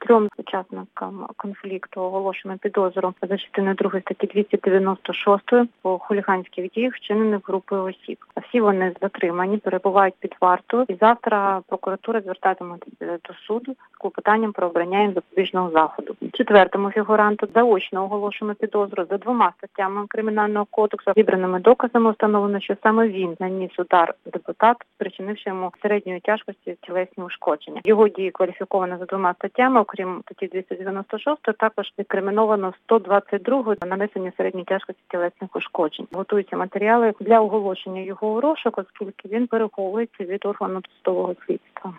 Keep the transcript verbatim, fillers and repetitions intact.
Трьом учасникам конфлікту оголошено підозру за частиною другої статті двісті дев'яносто шість по хуліганських діях, вчинених групою осіб. Всі вони затримані, перебувають під вартою, і завтра прокуратура звертатиметься до суду з клопотанням про обрання їм запобіжного заходу. Четвертому фігуранту заочно оголошено підозру за двома статтями Кримінального кодексу. Зібраними доказами встановлено, що саме він наніс удар депутату, спричинивши йому середньої тяжкості тілесні ушкодження. Його дії кваліфіковано за двома статтями, окрім статті двісті дев'яносто шість, також відкриміновано сто двадцять другу нанесення середньої тяжкості тілесних ушкоджень. Готуються матеріали для оголошення його у розшук, оскільки він переховується від органу досудового слідства.